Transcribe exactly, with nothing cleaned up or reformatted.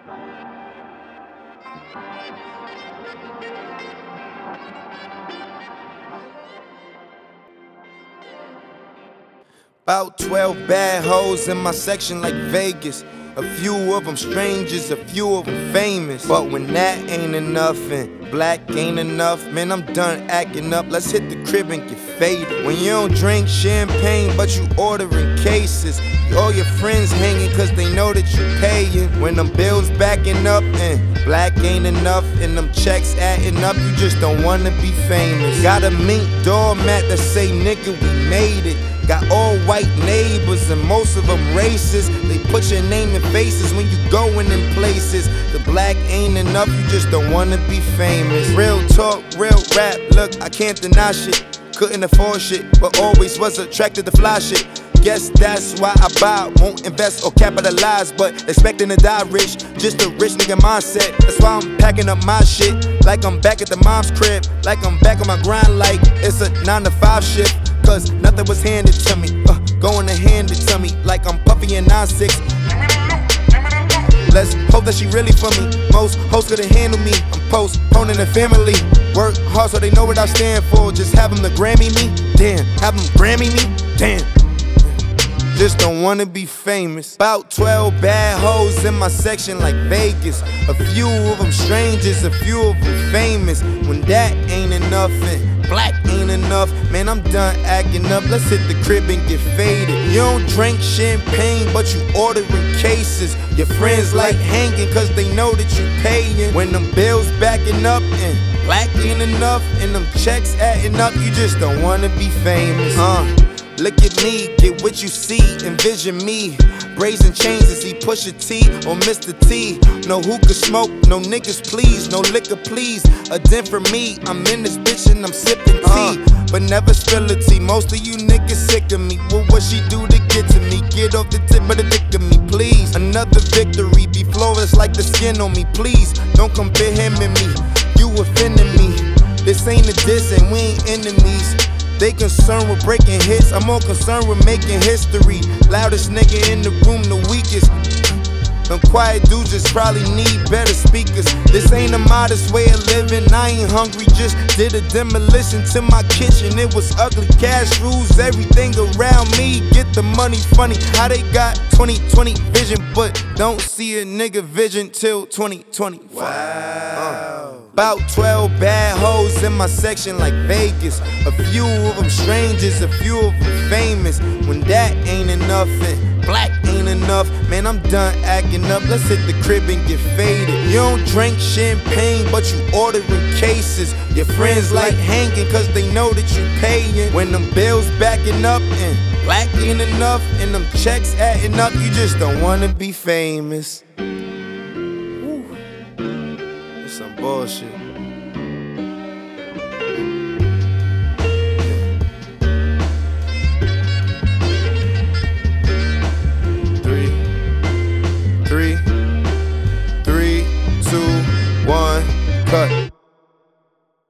About twelve bad hoes in my section like Vegas. A few of them strangers, a few of them famous. But when that ain't enough and black ain't enough, man, I'm done acting up. Let's hit the crib and get faded. When you don't drink champagne, but you ordering cases. All your friends hanging cause they know that you paying. When them bills backing up and black ain't enough and them checks adding up, you just don't wanna be famous. Got a mink doormat that say nigga we made it. Got all white neighbors and most of them racist. They put your name in faces when you going in places. The black ain't enough, you just don't wanna be famous. Real talk, real rap, look, I can't deny shit. Couldn't afford shit, but always was attracted to fly shit. Guess that's why I buy, won't invest or capitalize, but expecting to die rich. Just a rich nigga mindset. That's why I'm packing up my shit like I'm back at the mom's crib, like I'm back on my grind, like it's a nine to five shift. Cause nothing was handed to me, uh, going to hand it to me like I'm Puffy and nine six. Let's hope that she really for me. Most hoes couldn't handle me. I'm postponing the family. Work hard so they know what I stand for. Just have them to Grammy me, damn. Have them Grammy me, damn. Just don't wanna be famous. About twelve bad hoes in my section like Vegas. A few of them strangers, a few of them famous. When that ain't enough and black ain't enough, man, I'm done acting up. Let's hit the crib and get faded. You don't drink champagne, but you ordering cases. Your friends like hanging cause they know that you paying. When them bills backing up and black ain't enough and them checks adding up, you just don't wanna be famous. Uh. Look at me, get what you see, envision me. Brazen chains as he push a T or Mister T. No hookah smoke, no niggas please, no liquor please. A den for me, I'm in this bitch and I'm sipping tea, uh, but never spill a tea. Most of you niggas sick of me. What what she do to get to me? Get off the tip of the dick of me, please. Another victory, be flawless like the skin on me, please. Don't compare him and me, you offending me. This ain't a diss and we ain't enemies. They concerned with breaking hits, I'm more concerned with making history. Loudest nigga in the room, the weakest. Them quiet dudes just probably need better speakers. This ain't a modest way of living, I ain't hungry. Just did a demolition to my kitchen, it was ugly. Cash rules everything around me, get the money funny. How they got twenty twenty vision, but don't see a nigga vision till twenty twenty-five. Wow. Uh. About twelve bad hoes in my section like Vegas. A few of them strangers, a few of them famous. When that ain't enough and black ain't enough, man, I'm done acting up. Let's hit the crib and get faded. You don't drink champagne, but you ordering cases. Your friends like hanging cause they know that you paying. When them bills backing up and black ain't enough and them checks adding up, you just don't wanna be famous. Some bullshit.